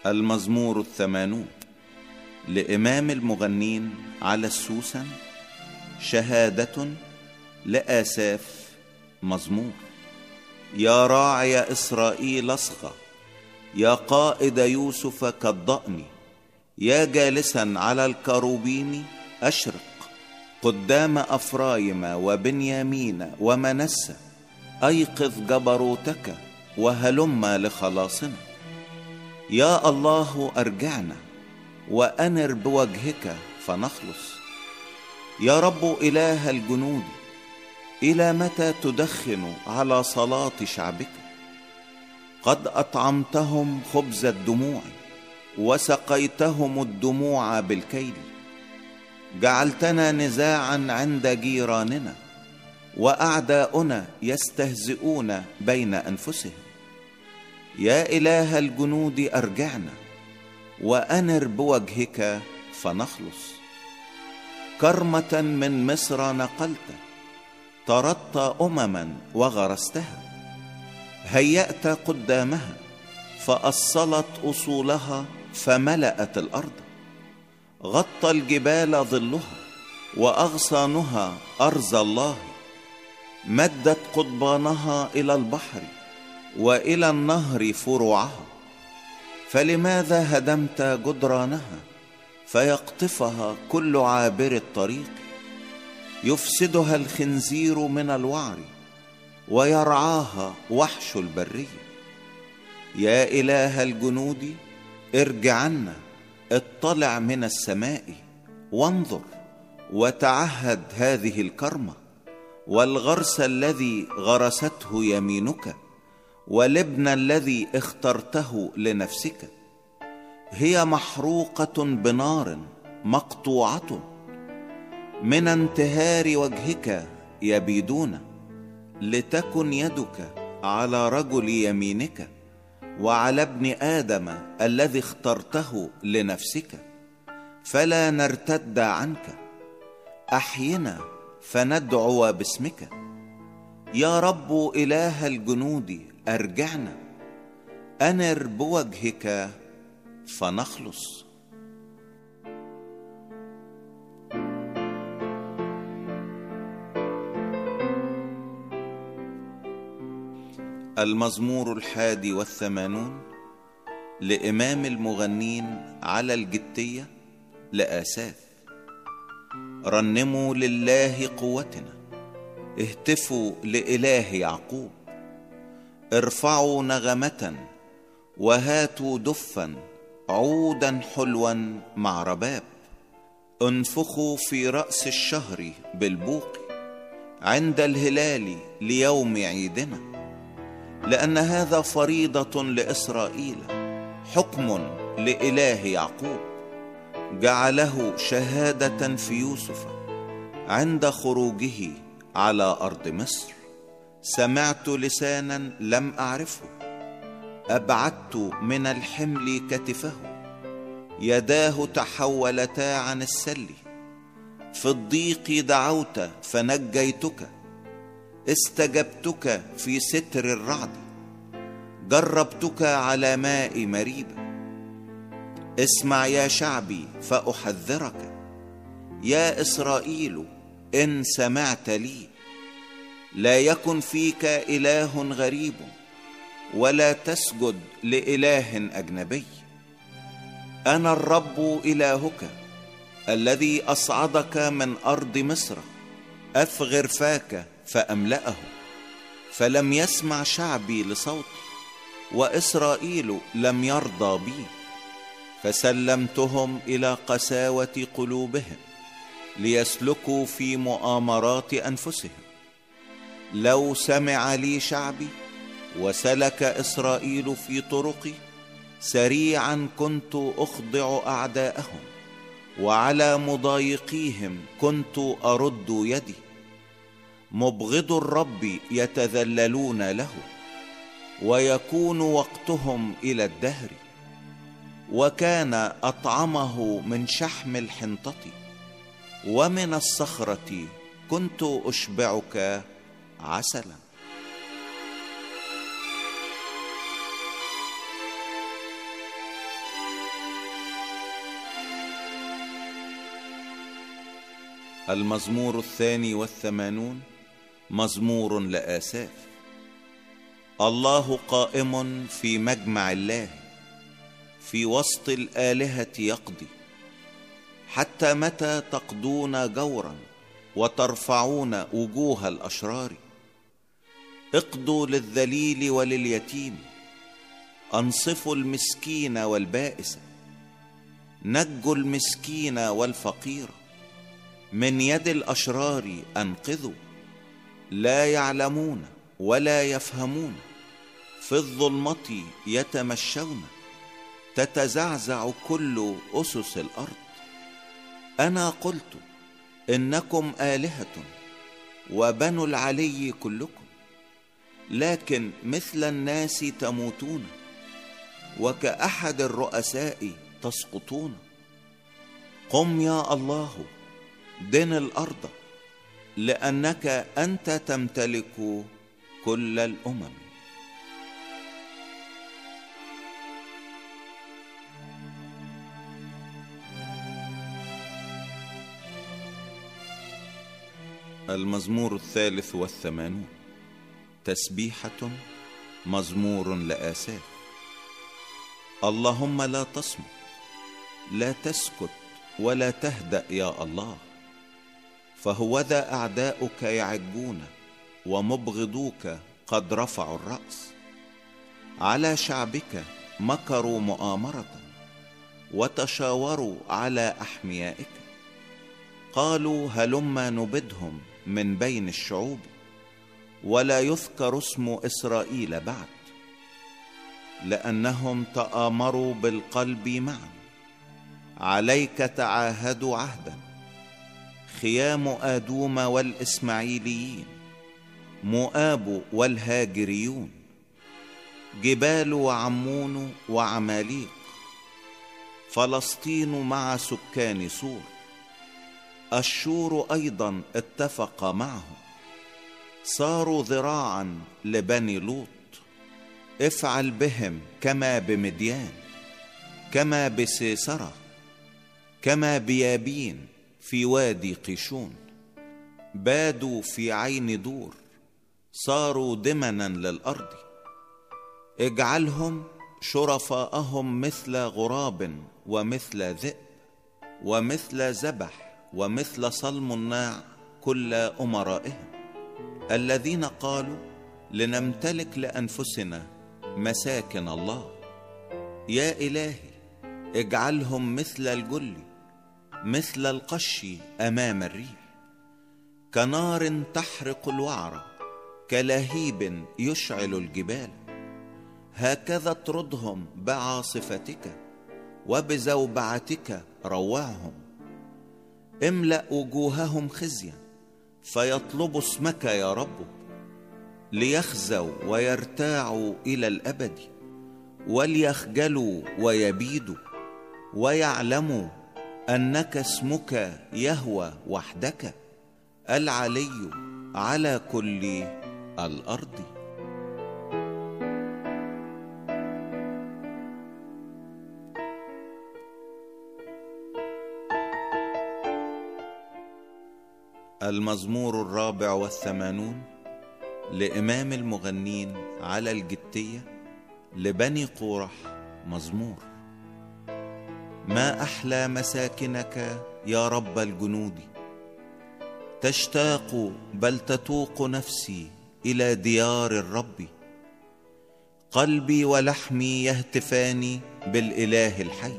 المزمور 80 لإمام المغنين على السوسن، شهادة لآساف. مزمور. يا راعي إسرائيل اصغى، يا قائد يوسف كالضأن، يا جالسا على الكروبيم أشرق، قدام أفرايم وبنيامين ومنسى، أيقظ جبروتك وهلم لخلاصنا. يا الله أرجعنا وأنر بوجهك فنخلص. يا رب إله الجنود، إلى متى تدخن على صلاة شعبك؟ قد أطعمتهم خبز الدموع وسقيتهم الدموع بالكيل. جعلتنا نزاعا عند جيراننا، وأعداؤنا يستهزئون بين أنفسهم. يا إله الجنود أرجعنا وأنر بوجهك فنخلص. كرمة من مصر نقلت، طردت أمما وغرستها، هيأت قدامها فأصلت أصولها فملأت الأرض. غطى الجبال ظلها وأغصانها أرض الله، مدت قضبانها إلى البحر وإلى النهر فروعها. فلماذا هدمت جدرانها فيقطفها كل عابر الطريق؟ يفسدها الخنزير من الوعر ويرعاها وحش البرية. يا إله الجنود ارجعنا، اطلع من السماء وانظر وتعهد هذه الكرمة والغرس الذي غرسته يمينك والابن الذي اخترته لنفسك. هي محروقة بنار مقطوعة، من انتهار وجهك يبيدون. لتكن يدك على رجل يمينك وعلى ابن آدم الذي اخترته لنفسك، فلا نرتد عنك. أحينا فندعو باسمك. يا رب إله الجنود أرجعنا، أنر بوجهك فنخلص. المزمور 81 لإمام المغنين على الجتية لآساف. رنموا لله قوتنا، اهتفوا لإله يعقوب. ارفعوا نغمة وهاتوا دفا، عودا حلوا مع رباب. انفخوا في رأس الشهر بالبوق، عند الهلال ليوم عيدنا. لأن هذا فريضة لإسرائيل، حكم لإله يعقوب. جعله شهادة في يوسف عند خروجه على أرض مصر. سمعت لسانا لم أعرفه، أبعدت من الحمل كتفه. يداه تحولتا عن السل، في الضيق دعوت فنجيتك. استجبتك في ستر الرعد، جربتك على ماء مريبة. اسمع يا شعبي فأحذرك، يا إسرائيل إن سمعت لي. لا يكن فيك إله غريب، ولا تسجد لإله أجنبي. أنا الرب إلهك الذي أصعدك من أرض مصر. أفغر فاك فأملأه. فلم يسمع شعبي لصوتي، وإسرائيل لم يرضى بي. فسلمتهم إلى قساوة قلوبهم، ليسلكوا في مؤامرات أنفسهم. لو سمع لي شعبي وسلك إسرائيل في طرقي، سريعا كنت أخضع أعداءهم، وعلى مضايقيهم كنت أرد يدي. مبغض الرب يتذللون له، ويكون وقتهم إلى الدهر. وكان أطعمه من شحم الحنطة، ومن الصخرة كنت أشبعك عسلا. المزمور 82 مزمور لآساف. الله قائم في مجمع الله، في وسط الآلهة يقضي. حتى متى تقضون جورا وترفعون وجوه الأشرار؟ اقضوا للذليل ولليتيم، أنصفوا المسكين والبائس، نجوا المسكين والفقير، من يد الأشرار أنقذوا. لا يعلمون ولا يفهمون، في الظلمة يتمشون، تتزعزع كل أسس الأرض. أنا قلت إنكم آلهة وبنو العلي كلكم، لكن مثل الناس تموتون، وكأحد الرؤساء تسقطون. قم يا الله، دن الأرض، لأنك أنت تمتلك كل الأمم. المزمور 83 تسبيحة، مزمور لآساف. اللهم لا تصمت، لا تسكت ولا تهدأ يا الله، فهوذا أعداؤك يعجون، ومبغضوك قد رفعوا الرأس. على شعبك مكروا مؤامرة، وتشاوروا على أحميائك. قالوا هلما نبدهم من بين الشعوب، ولا يذكر اسم إسرائيل بعد. لأنهم تآمروا بالقلب معا، عليك تعاهدوا عهدا. خيام آدوم والإسماعيليين، مؤاب والهاجريون، جبال وعمون وعماليق، فلسطين مع سكان سور. أشور أيضا اتفق معهم، صاروا ذراعا لبني لوط. افعل بهم كما بمديان، كما بسيسرة، كما بيابين في وادي قيشون. بادوا في عين دور، صاروا دمنا للأرض. اجعلهم شرفاءهم مثل غراب ومثل ذئب ومثل ذبح ومثل صلمناع كل أمرائهم، الذين قالوا لنمتلك لأنفسنا مساكن الله. يا إلهي، اجعلهم مثل الجل، مثل القش أمام الريح، كنار تحرق الوعر، كلهيب يشعل الجبال. هكذا اطردهم بعاصفتك، وبزوبعتك روعهم. املأ وجوههم خزيا، فيطلبوا اسمك يا رب، ليخزوا ويرتاعوا إلى الأبد، وليخجلوا ويبيدوا، ويعلموا أنك اسمك يهوى وحدك، العلي على كل الأرض. المزمور 84 لإمام المغنين على الجتية، لبني قورح. مزمور. ما أحلى مساكنك يا رب الجنود، تشتاق بل تتوق نفسي إلى ديار الرب. قلبي ولحمي يهتفان بالإله الحي.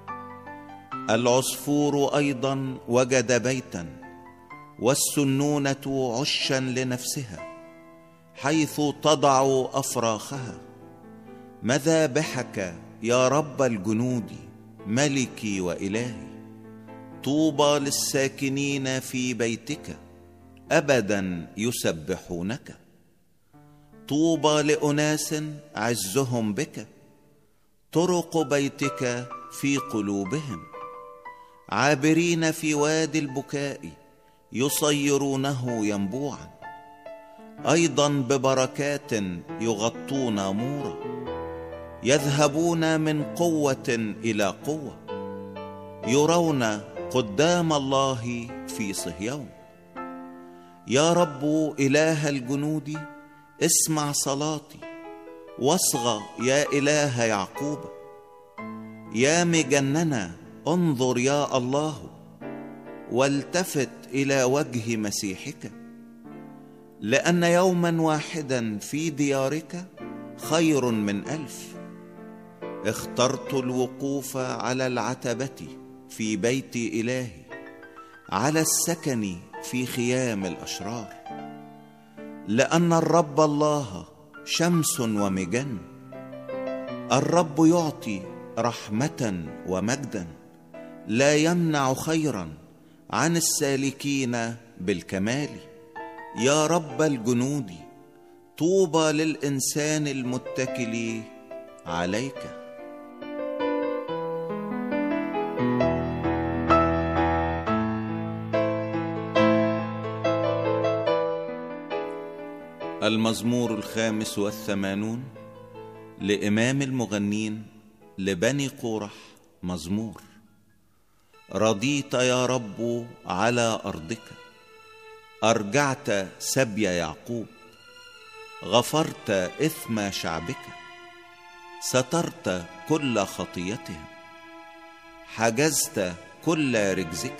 العصفور أيضا وجد بيتا، والسنونة عشا لنفسها، حيث تضع أفراخها. مذابحك يا رب الجنود، ملكي وإلهي. طوبى للساكنين في بيتك، أبدا يسبحونك. طوبى لأناس عزهم بك، طرق بيتك في قلوبهم. عابرين في وادي البكاء، يصيرونه ينبوعا. أيضا ببركات يغطون مورا، يذهبون من قوة إلى قوة. يرون قدام الله في صهيون. يا رب إله الجنود اسمع صلاتي، واصغى يا إله يعقوب. يا مجننا انظر يا الله، والتفت إلى وجه مسيحك. لأن يوما واحدا في ديارك خير من 1000. اخترت الوقوف على العتبة في بيت إلهي، على السكن في خيام الأشرار. لأن الرب الله شمس ومجن، الرب يعطي رحمة ومجدا، لا يمنع خيرا عن السالكين بالكمال. يا رب الجنود طوبى للإنسان المتكل عليك. المزمور 85 لإمام المغنين لبني قورح. مزمور. رضيت يا رب على أرضك، أرجعت سبي يعقوب. غفرت إثم شعبك، سترت كل خطيتهم. حجزت كل رجزك،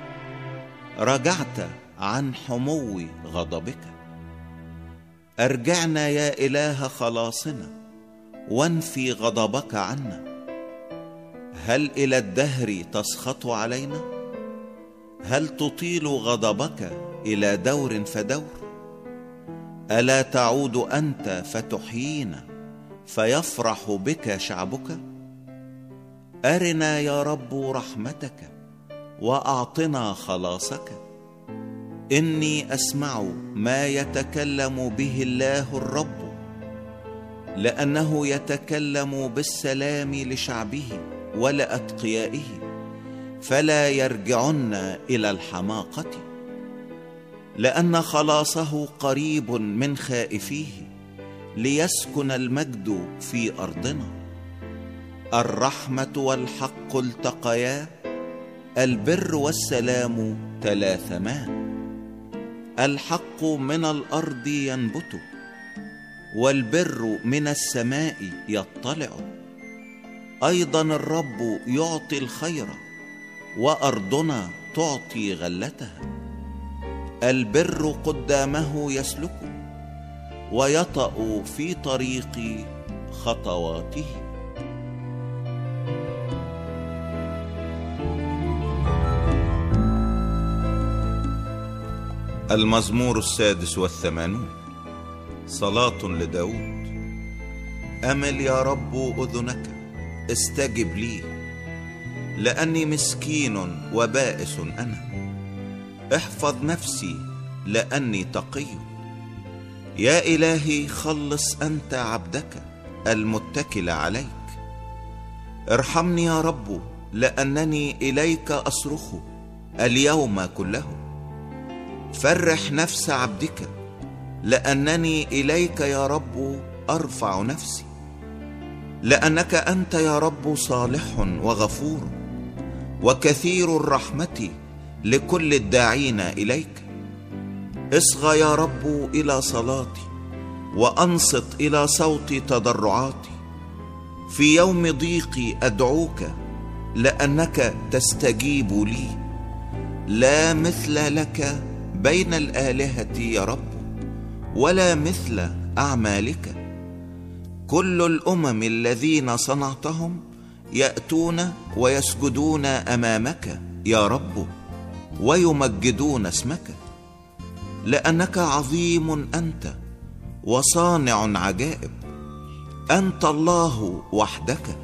رجعت عن حمو غضبك. أرجعنا يا إله خلاصنا، وانفي غضبك عنا. هل إلى الدهر تسخط علينا؟ هل تطيل غضبك إلى دور فدور؟ ألا تعود أنت فتحيينا، فيفرح بك شعبك؟ أرنا يا رب رحمتك، وأعطنا خلاصك. إني أسمع ما يتكلم به الله الرب، لأنه يتكلم بالسلام لشعبه ولأتقيائه، فلا يرجعن إلى الحماقة. لأن خلاصه قريب من خائفيه، ليسكن المجد في أرضنا. الرحمة والحق التقيا، البر والسلام تلاثما. الحق من الأرض ينبت، والبر من السماء يطلع. أيضا الرب يعطي الخير، وأرضنا تعطي غلتها. البر قدامه يسلك، ويطأ في طريق خطواته. المزمور 86 صلاة لداود. أمل يا رب أذنك، استجب لي، لأني مسكين وبائس أنا. احفظ نفسي لأني تقي. يا إلهي خلص أنت عبدك المتكل عليك. ارحمني يا رب، لأنني إليك أصرخ اليوم كله. فرح نفس عبدك، لأنني إليك يا رب أرفع نفسي. لأنك أنت يا رب صالح وغفور، وكثير الرحمة لكل الداعين إليك. اصغى يا رب إلى صلاتي، وأنصت إلى صوت تضرعاتي. في يوم ضيقي أدعوك، لأنك تستجيب لي. لا مثل لك بين الآلهة يا رب، ولا مثل أعمالك. كل الأمم الذين صنعتهم يأتون ويسجدون أمامك يا رب، ويمجدون اسمك. لأنك عظيم أنت، وصانع عجائب، أنت الله وحدك.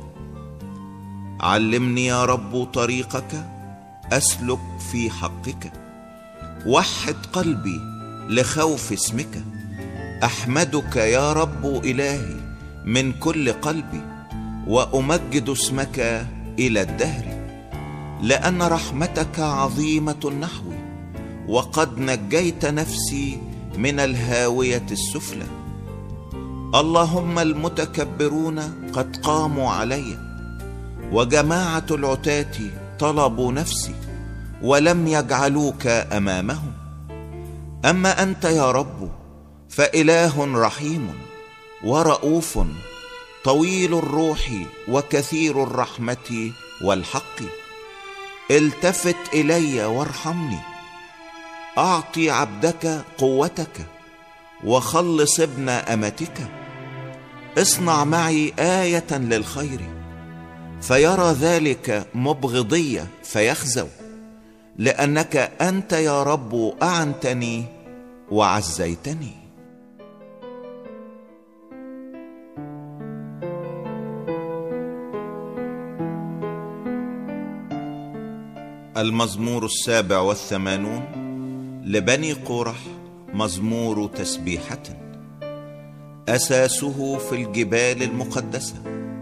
علمني يا رب طريقك، أسلك في حقك. وحد قلبي لخوف اسمك. أحمدك يا رب إلهي من كل قلبي، وأمجد اسمك إلى الدهر. لأن رحمتك عظيمة نحوي، وقد نجيت نفسي من الهاوية السفلى. اللهم المتكبرون قد قاموا علي، وجماعة العتاة طلبوا نفسي. ولم يجعلوك أمامهم. أما أنت يا رب فإله رحيم ورؤوف، طويل الروح وكثير الرحمة والحق. التفت إلي وارحمني، أعطي عبدك قوتك وخلص ابن أمتك. اصنع معي آية للخير، فيرى ذلك مبغضي فيخزوا، لأنك أنت يا رب أعنتني وعزيتني. المزمور 87 لبني قورح، مزمور تسبيحة. أساسه في الجبال المقدسة.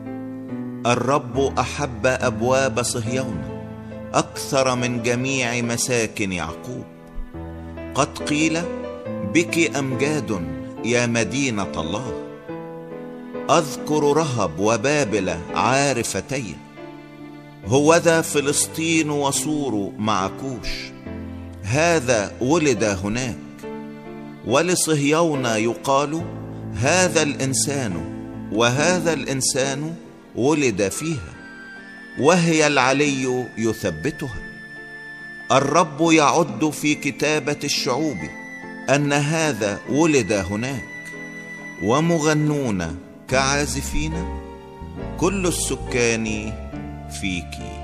الرب أحب أبواب صهيون أكثر من جميع مساكن يعقوب. قد قيل بك أمجاد يا مدينة الله. أذكر رهب وبابل عارفتي. هوذا فلسطين وصور مع كوش، هذا ولد هناك. ولصهيون يقال هذا الإنسان، وهذا الإنسان ولد فيها، وهي العلي يثبتها. الرب يعد في كتابة الشعوب أن هذا ولد هناك. ومغنون كعازفين كل السكان فيك.